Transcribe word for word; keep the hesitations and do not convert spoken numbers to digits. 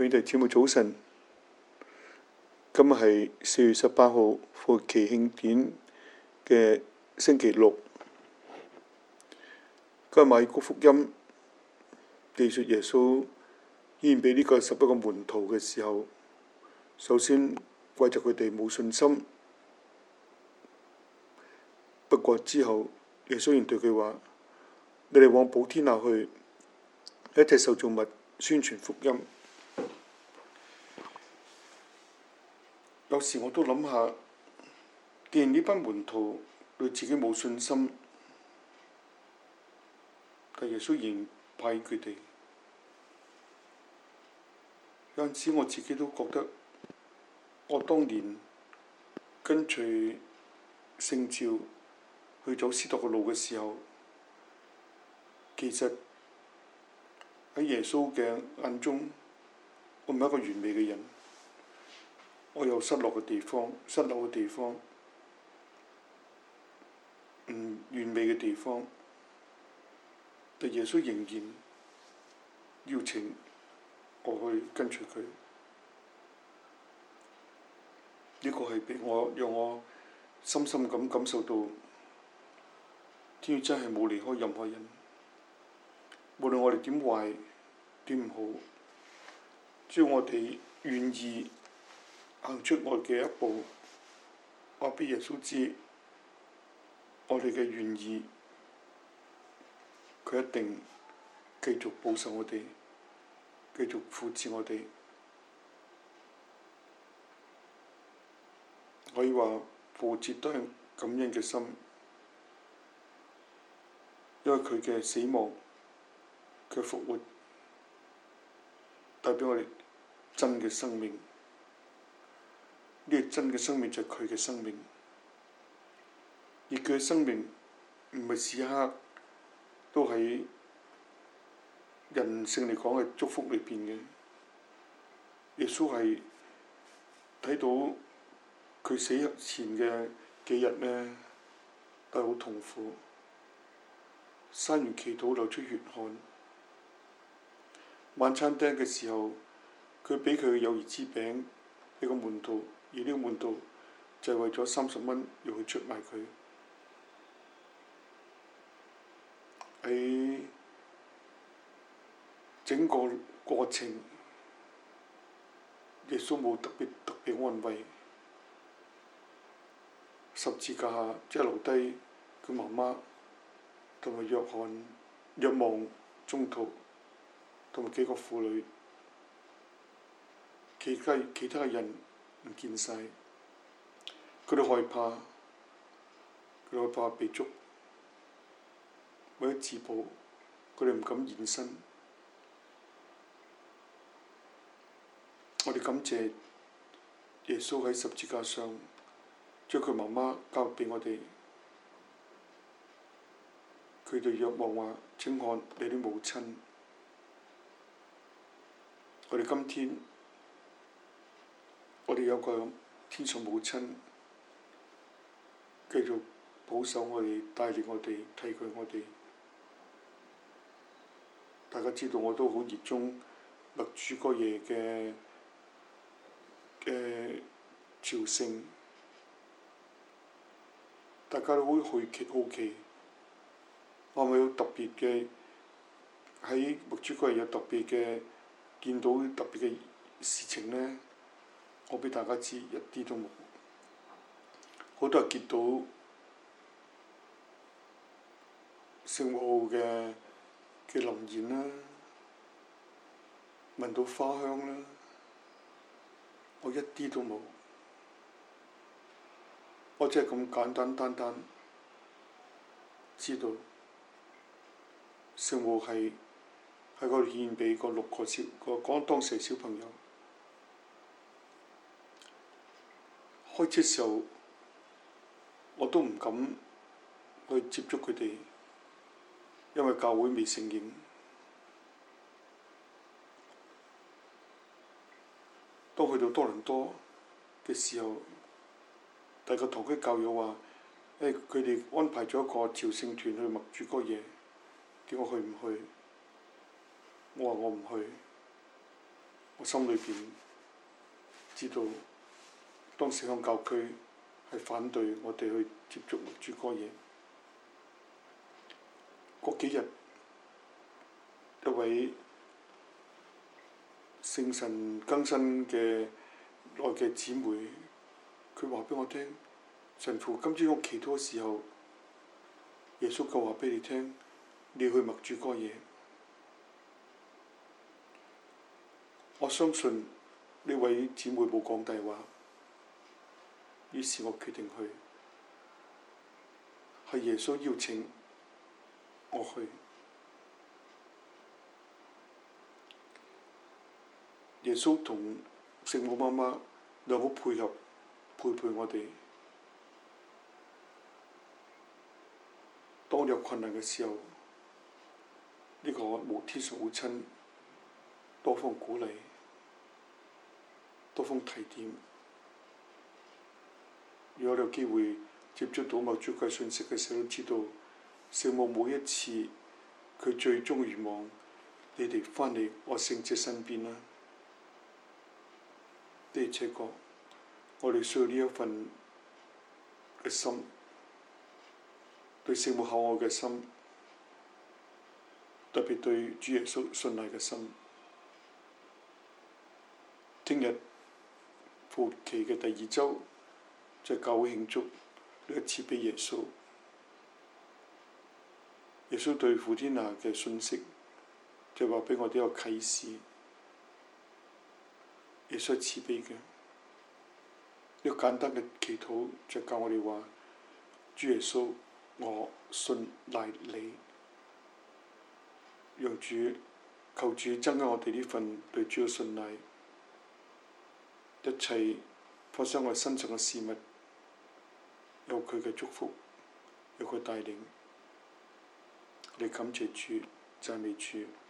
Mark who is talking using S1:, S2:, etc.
S1: 各位弟兄姊妹早晨，今日係四月十八號復活期慶典嘅星期六。今日馬爾谷福音記述耶穌獻俾呢個十一個門徒嘅時候，首先怪責佢哋冇信心。不過之後，耶穌仍對佢話：你哋往普天下去，一切受造物宣傳福音。有時我都諗下，既然呢班門徒對自己冇信心，但耶穌仍派佢哋。有陣時我自己都覺得，我當年跟隨聖召去走使徒嘅路嘅時候，其實喺耶穌嘅眼中，我唔係一個完美嘅人。我有失落嘅地方，失落嘅地方，唔完美嘅地方，但耶穌仍然邀請我去跟隨佢。呢個係俾我讓我深深咁感受到，天主真係冇離開任何人，無論我哋點壞點唔好，只要我哋願意行出我嘅一步，話俾耶穌知，我哋嘅願意，佢一定繼續保守我哋，繼續扶持我哋。可以話復活節都係感恩嘅心，因為佢嘅死亡，佢復活，帶俾我哋真嘅生命。呢個真嘅生命就係佢嘅生命，而佢嘅生命唔係時刻都喺人性嚟講嘅祝福裏邊嘅。耶穌係睇到佢死前嘅幾日呢，都係好痛苦，山完祈禱流出血汗。晚餐廳嘅時候，佢俾佢嘅友誼之餅俾個門徒。而呢個門徒就係為咗三十蚊要去出賣佢。喺整個過程，耶穌冇特別特別安慰。十字架下即係留低佢媽媽同埋約翰、若望、宗徒同埋幾個婦女，其他其他嘅人唔見晒，佢哋害怕，佢哋害怕被捉，為咗自保，佢哋唔敢現身。我哋感謝耶穌喺十字架上將佢媽媽交俾我哋。佢對若望話：請看你的母親。我哋今天，我哋有個天上母親，繼續保守我哋、帶領我哋、提攜我哋。大家知道我都好熱衷默主哥爺嘅嘅朝聖，大家都好好奇好奇，我咪有特別嘅喺默主哥爺有特別嘅見到特別嘅事情呢？我俾大家知，一啲都冇。好多人見到聖母嘅嘅臨現啦，聞到花香啦，我一啲都冇。我只係咁簡簡單單知道聖母係喺嗰度獻俾個六個小個講當時小朋友。開始時候我都唔敢去接觸佢哋，因為教會未承認。當去到多倫多嘅時候，大個堂區教友話：誒佢哋安排咗一個朝聖團去默主哥爺，叫我去唔去？我話我唔去， 我心裏邊知道，當時向教區係反對我哋去接觸默主哥耶。嗰幾日，一位聖神更新嘅內嘅姊妹，佢話俾我聽：神父，今朝我祈禱嘅時候，耶穌就話俾你聽，你去默主哥耶。我相信呢位姊妹冇講大話，於是我決定去，係耶穌邀請我去。耶穌同聖母媽媽兩個配合，陪陪我哋。當有困難嘅時候，呢個無天上母親多方鼓勵，多方提點。如果有機會接觸到默主嘅信息嘅時候，都知道聖母每一次佢最終願望你哋翻嚟我聖者身邊啦。的而且確，我哋需要呢一份嘅心，對聖母厚愛嘅心，特別對主耶穌信賴嘅心。聽日復活期嘅第二週，就教會慶祝呢一次俾耶穌。耶穌對傅天娜嘅信息，就話俾我哋一個啟示。耶穌慈悲嘅，一個簡單嘅祈禱就教我哋話：主耶穌，我信賴你。讓主求主增加我哋呢份對主嘅信賴。一切發生我身上嘅事物，有佢嘅祝福，有佢帶領。你感謝主，讚美主。